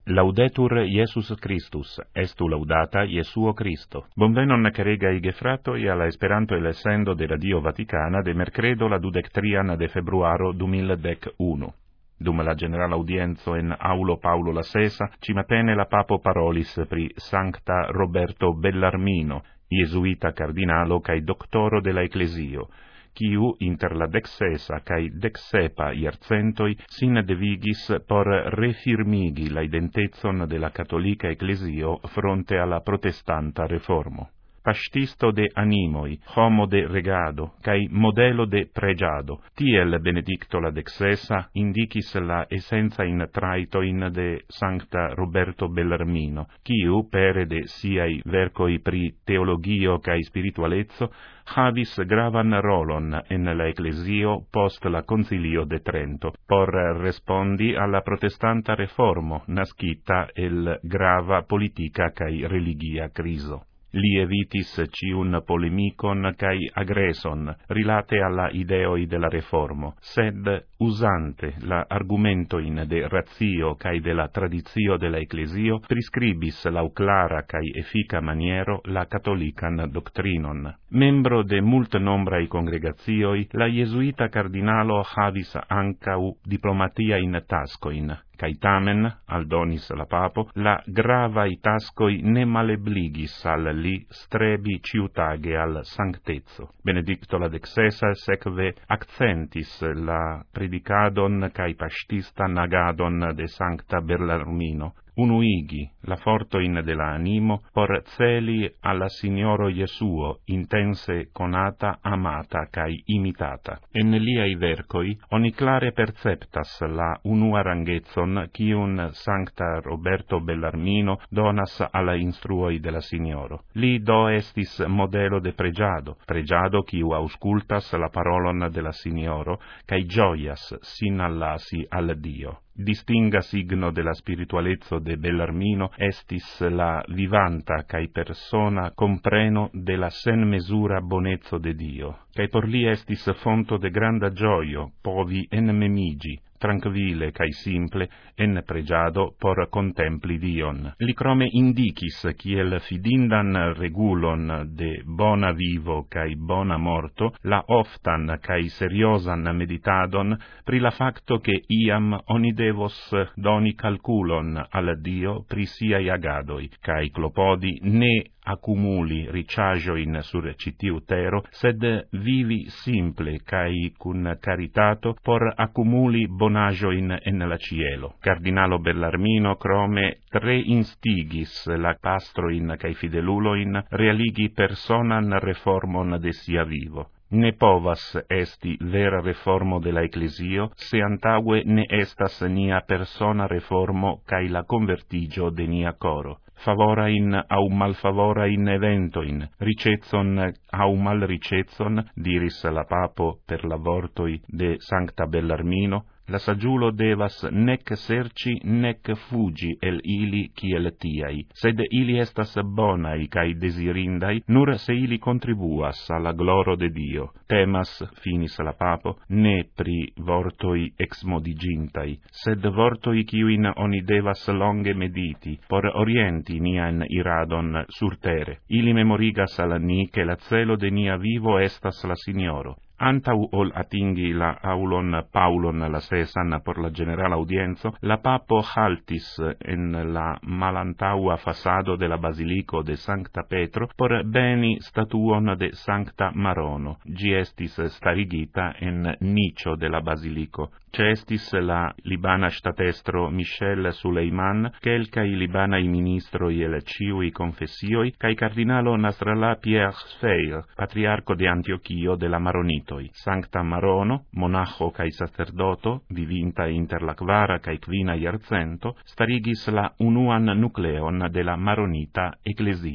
Laudetur Iesus Christus, estu laudata Iesuo Christo. Bonvenon caregai gefratoi alla Esperanto elessendo de Radio Vaticana de mercredo la 23 de februaro 2011. Dum la general audienzo en aulo Paulo la Sesa, cimapene la papo parolis pri Sancta Roberto Bellarmino, Iesuita cardinalo cae doctoro de la Ecclesio, quiu inter la dexesa cae dexsepa iercentoi sin devigis por refirmigi la identezon de la catholica Ecclesio fronte alla protestanta reformo. Pastisto de animoi, homo de regado, cae modelo de pregiado, tiel Benedicto la dexesa indicis la essenza in traitoin de Sancta Roberto Bellarmino, quiu pere de siai vercoi pri teologio cae spiritualezzo, havis gravan rolon en la Ecclesio post la Concilio de Trento, por respondi alla protestanta reformo nascita el grava politica cae religia criso. Li evitis ciun polemicon cae agreson rilate alla ideoi de la reformo, sed usante la argumentoin de ratio cae de la traditio de la Ecclesio, prescribis lau clara cae effica maniero la catholican doctrinon. Membro de multe nombrai congregatioi, la Iesuita cardinalo havis ancau diplomatia in tascoin, cae tamen, aldonis la papo, la gravai tascoi ne malebligis al li strebi ciutage al sanctezzo. Benedicto la dexesa sekve accentis la predicadon cae pastistan agadon de Sancta Bellarmino, unuigi la fortoin de la animo por celi alla Signoro Iesuo intense conata, amata cae imitata. En liai vercoi oni clare perceptas la unua rangezzon quiun Sancta Roberto Bellarmino donas alla instruoi de la Signoro. Li do estis modelo de pregiado quiu auscultas la parolon de la Signoro cae gioias sin allasi al Dio. Distinga signo de la spiritualezzo de Bellarmino estis la vivanta cae persona compreno de la sen mesura bonezzo de Dio, cae por li estis fonto de granda gioio povi enmemigi, tranquille cae simple, en pregiado por contempli Dion. Li crome indicis kiel fidindan regulon de bona vivo cae bona morto, la oftan cae seriosan meditadon pri la facto che iam oni devos doni calculon al Dio pri siai agadoi, cae clopodi ne accumuli ricciagioin sur citiu tero, sed vivi simple cae cun caritato por accumuli bonagioin en la cielo. Cardinalo Bellarmino crome tre instigis la pastroin cae fideluloin realigi personan reformon de sia vivo. Ne povas esti vera reformo de la Ecclesio, se antaue ne estas nia persona reformo cae la convertigio de nia coro. Favora in au malfavora in eventoin, ricezzon au mal ricezzon, diris la papo per la vortoi de Sancta Bellarmino, la saggiulo devas nec serci nec fugi el ili kiel tiai, sed ili estas bonai cae desirindai, nur se ili contribuas alla gloro de Dio. Temas, finis la papo, ne pri vortoi exmodigintai, sed vortoi kiuin oni devas longe mediti, por orienti nian iradon sur tere. Ili memorigas al ni che la celo de nia vivo estas la Signoro. Antau ol atingi la aulon Paulon la Sesan por la general audienzo, la papo haltis en la malantaua fasado de la basilico de Sancta Petro por beni statuon de Sancta Marono. Gi estis starigita en nicio de la basilico. Cestis la libana statestro Michel Suleiman, quelcai libanai ministroi el ciui confessioi, cae cardinalo Nasrallah Pierre Sfeir, patriarco de Antiochio de la Maronitoi. Sancta Marono, monacho cae sacerdoto, vivinta inter la quara cae quina iercento, starigis la unuan nucleon de la Maronita Ecclesio.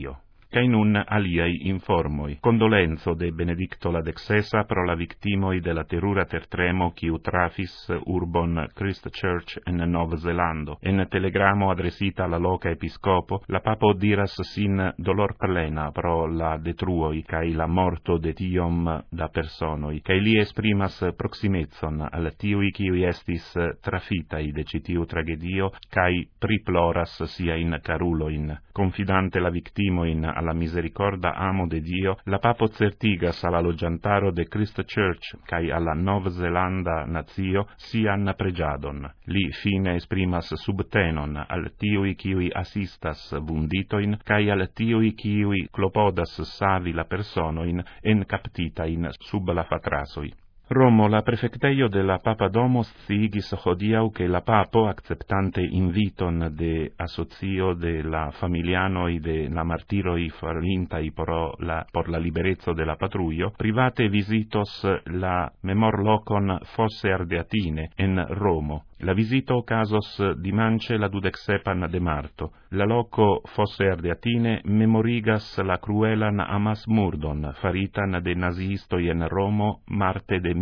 cae nun aliei informoi. Condolenzo de Benedicto la XVI pro la victimoi de la terura tertremo quiu trafis urbon Christchurch en Nov Zelando. En telegramo adresita alla loca episcopo, la papo diras sin dolor plena pro la detruoi cae la morto de tiom da personoi, cae li esprimas proximezzon al tiui quiui estis trafitai de citiu tragedio, cae priploras sia in caruloin. Confidante la victimoin alla misericorda amo de Dio, la papo certigas alla logiantaro de Christchurch cae alla Nov Zelanda nazio sian pregiadon. Li fine esprimas subtenon al tiui quiui assistas vunditoin, cae al tiui quiui clopodas savi la personoin encaptitain sub la fatrasoi. Romo, la prefecteio de la Papa Domo sciigis hodiau che la Papo, acceptante inviton de associo de la familianoi de la martiroi farintai por la liberezzo de la patruio, private visitos la memor locon Fosse Ardeatine en Romo. La visito casos dimance la 27 de marto. La loco Fosse Ardeatine memorigas la cruelan amas murdon faritan de naziistoi en Romo marte de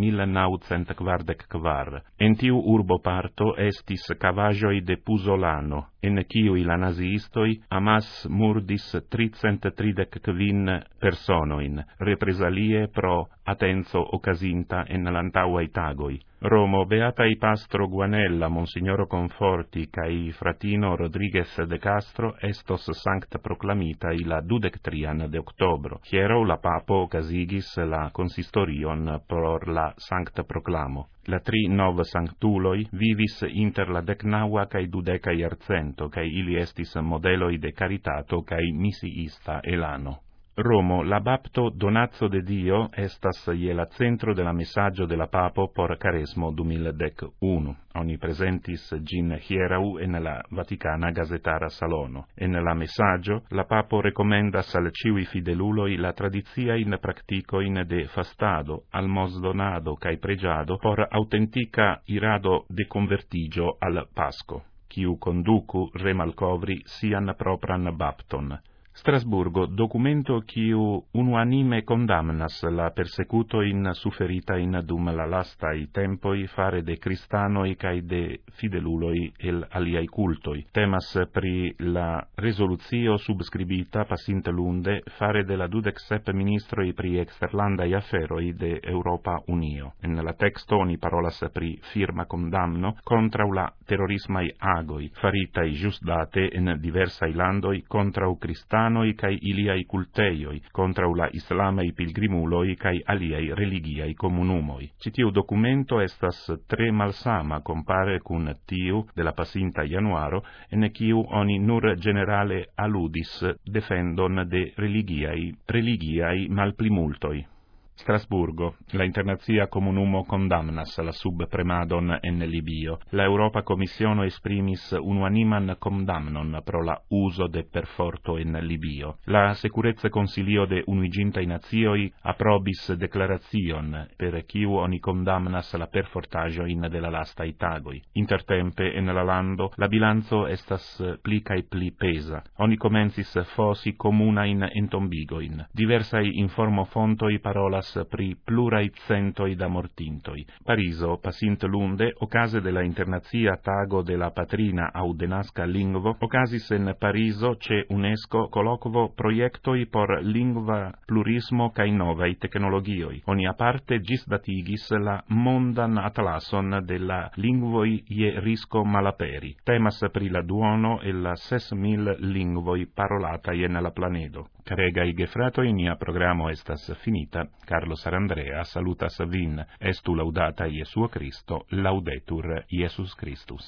1944. En tiu urbo parto estis cavagioi de Pusolano, en ciui la naziistoi amas murdis 335 personoin, represalie pro attenzo occasinta en l'antauai tagoi. Romo, beatai pastro Guanella, Monsignoro Conforti, cae fratino Rodriguez de Castro, estos sancta proclamitai la 23 de octobro. Hiero la papo ocasigis la consistorion por la sancta proclamo. La 3 nov sanctuloi vivis inter la 19 cae 20 iarcento, cae ili estis modeloi de caritato cae misiista elano. Romo, la bapto Donazzo de Dio estas je la centro de la messaggio de la Papo por Caresmo 2011. Oni presentis gin hierau en la Vaticana Gazetara Salono. En la messaggio, la Papo recomendas al ciui fideluloi la tradiziain practicoin de fastado, almosdonado cae pregiado por autentica irado de convertigio al Pasco, quiu conducu remalcovri sian propran bapton. Strasburgo, documento quiu unuanime condamnas la persecuto in suferita in dum la lastai tempoi fare de cristanoi cae de fideluloi el aliai cultoi. Temas pri la resoluzio subscribita passinte lunde fare de la 27 ministroi pri exterlandai afferoi de Europa Unio. En la texto oni parolas pri firma condamno contra la terrorismai agoi, faritai just date en diversai landoi contra cristanoi cae iliai culteioi, contra la islamei pilgrimuloi cae aliai religiai comunumoi. Citiu documento estas tre malsama compare cun tiu de la passinta januaro, en ciu oni nur generale aludis defendon de religiai malplimultoi. Strasburgo, la internazia comunumo condamnas la subpremadon en Libio. La Europa Commissiono esprimis unuaniman condamnon pro la uso de perforto en Libio. La Securezza Consilio de Unuigintai Nazioi aprobis declarazion per ciu oni condamnas la perfortaggio in de la lastai tagoi. Intertempe en la lando la bilanzo estas pli cae pli pesa. Oni comencis fosi comunain entombigoin. Diversai informofontoi parolas pri plurai centoi da mortintoi. Pariso, passint lunde, ocase de la internazia tago de la patrina audenasca lingvo, ocasis en Pariso ce UNESCO colloquo proiectoi por lingva plurismo cae novai tecnologioi. Oni aparte gisdatigis la mondan atlason de la lingvoi je risco malaperi. Temas pri la duono e la 6.000 lingvoi parolatai en la planedo. Caregai gefratoi, nia programo estas finita. Carlo Sarandrea salutas vin, estu laudata Iesuo Christo, laudetur Iesus Christus.